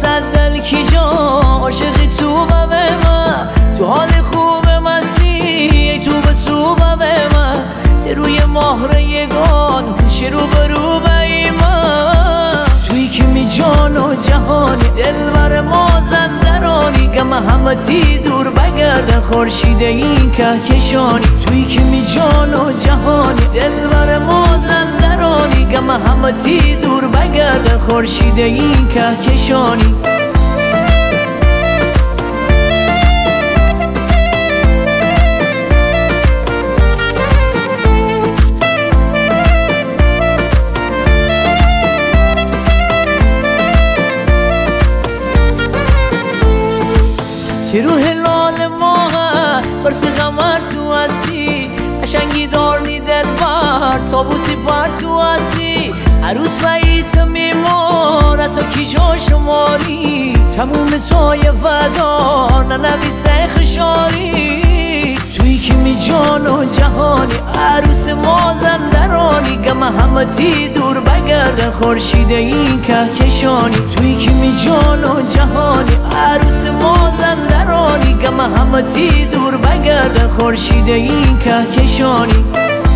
صدل کی جا عاشقی تو به من تو حال خوب مستی تو به تو به من روی مهر یگان پیش رو برو به من توی که می جان و جهانی دلبر مازندرانی گم همتی دور بگردن خورشید این کهکشانی توی که می جان و جهانی دلبر مازندرانی گم همتی دور بگردن خورشید این کهکشانی رو هلال ماه برس غمر تو هستی قشنگی دارنی دل بر تابوسی پر تو هستی عروس بعید میمار تا کی جا شماری تموم تای فدا ننویسه خشاری توی که می جان و جهانی عروس مازندرانی گم همتی دور بگردن خورشید این کهکشانی توی که می جان و جهانی عروس مازندرانی گم همتی دور بگردن خورشید این کهکشانی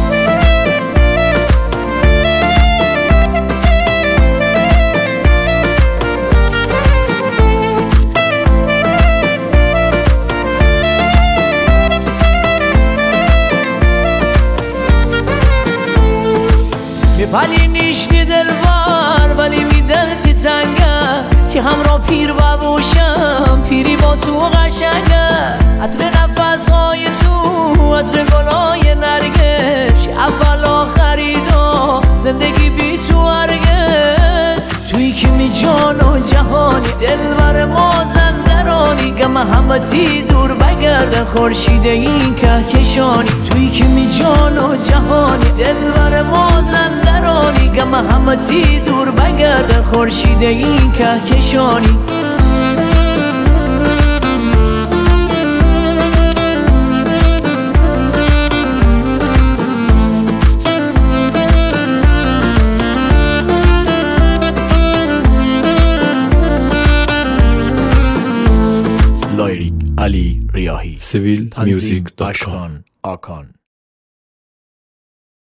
میپلی نیشتی دلبر ولی میدل تی تنگه تی همراه پیر ببوشم پیری با تو قشنگه عطر نفسهای تو عطر گلای نرگس اول آخریدا زندگی بی تو هرگز توی که می جان و جهانی دلبر مازندرانی گم همتی دور بگردن خورشید این کهکشانی توی که می جان و جهانی دلبر مازندرانی گم همتی دور بگردن خورشید این کهکشانی لایریک علی ریاحی civilmusic.com آکان